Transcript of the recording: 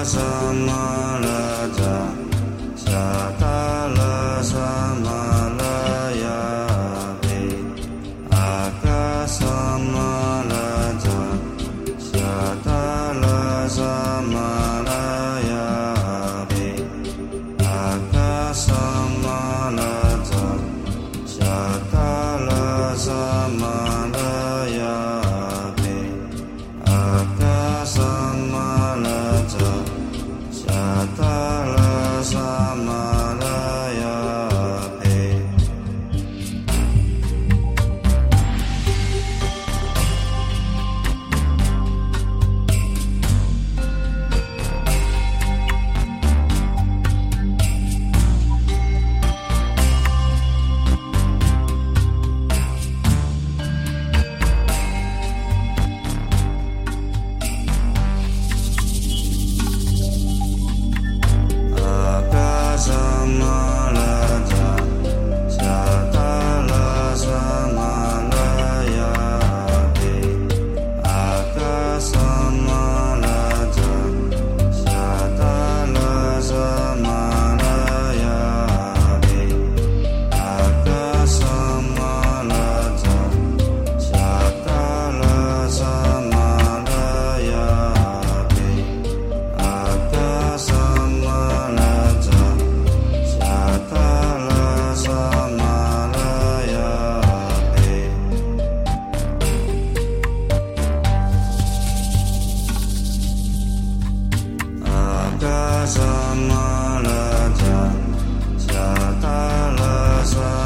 Samalaja Satala Samalaya Ve Akasamalaja Satala Samalaya Ve Akasamalaja Satala Samalaya Ve Akasamalaja Satala Samalaya Ve Samalaja Satala Samalaya Ve Akasamalaja Satala Samalaya Ve Akasamalaja Satala Samalaya Ve Akasamalaja Satala Samalaya Ve Akasamalaja Satala Samalaya